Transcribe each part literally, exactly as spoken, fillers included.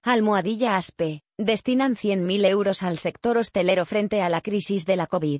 Almohadilla ASPE, destinan cien mil euros al sector hostelero frente a la crisis de la COVID.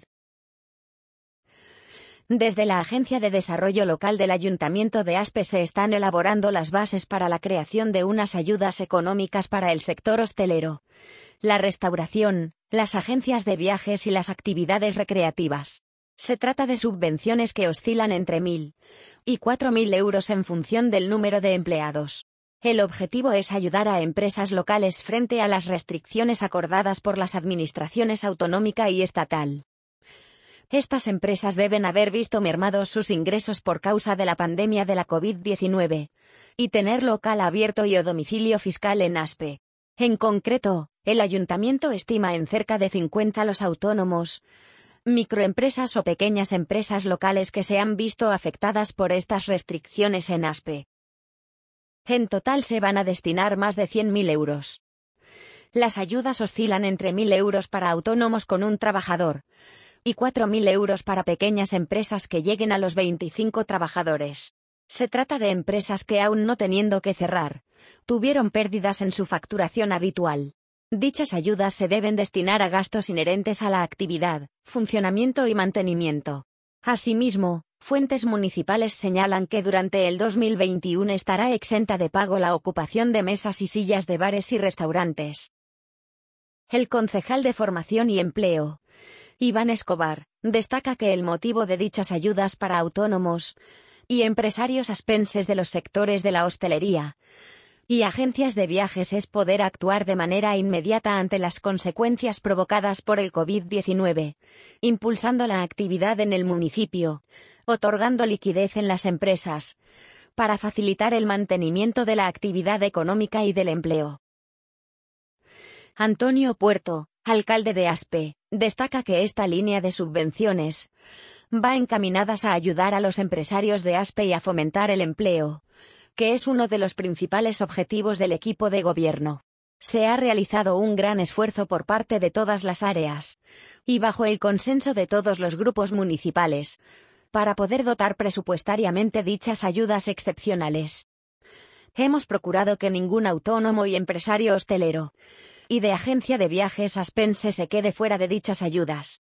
Desde la Agencia de Desarrollo Local del Ayuntamiento de Aspe se están elaborando las bases para la creación de unas ayudas económicas para el sector hostelero, la restauración, las agencias de viajes y las actividades recreativas. Se trata de subvenciones que oscilan entre mil y cuatro mil euros en función del número de empleados. El objetivo es ayudar a empresas locales frente a las restricciones acordadas por las administraciones autonómica y estatal. Estas empresas deben haber visto mermados sus ingresos por causa de la pandemia de la COVID diecinueve y tener local abierto y o domicilio fiscal en Aspe. En concreto, el ayuntamiento estima en cerca de cincuenta los autónomos, microempresas o pequeñas empresas locales que se han visto afectadas por estas restricciones en Aspe. En total se van a destinar más de cien mil euros. Las ayudas oscilan entre mil euros para autónomos con un trabajador y cuatro mil euros para pequeñas empresas que lleguen a los veinticinco trabajadores. Se trata de empresas que aún no teniendo que cerrar, tuvieron pérdidas en su facturación habitual. Dichas ayudas se deben destinar a gastos inherentes a la actividad, funcionamiento y mantenimiento. Asimismo, fuentes municipales señalan que durante el dos mil veintiuno estará exenta de pago la ocupación de mesas y sillas de bares y restaurantes. El concejal de Formación y Empleo, Iván Escobar, destaca que el motivo de dichas ayudas para autónomos y empresarios aspenses de los sectores de la hostelería y agencias de viajes es poder actuar de manera inmediata ante las consecuencias provocadas por el COVID diecinueve, impulsando la actividad en el municipio, otorgando liquidez en las empresas, para facilitar el mantenimiento de la actividad económica y del empleo. Antonio Puerto, alcalde de Aspe, destaca que esta línea de subvenciones va encaminadas a ayudar a los empresarios de Aspe y a fomentar el empleo, que es uno de los principales objetivos del equipo de gobierno. Se ha realizado un gran esfuerzo por parte de todas las áreas, y bajo el consenso de todos los grupos municipales, para poder dotar presupuestariamente dichas ayudas excepcionales. Hemos procurado que ningún autónomo y empresario hostelero y de agencia de viajes aspense se quede fuera de dichas ayudas.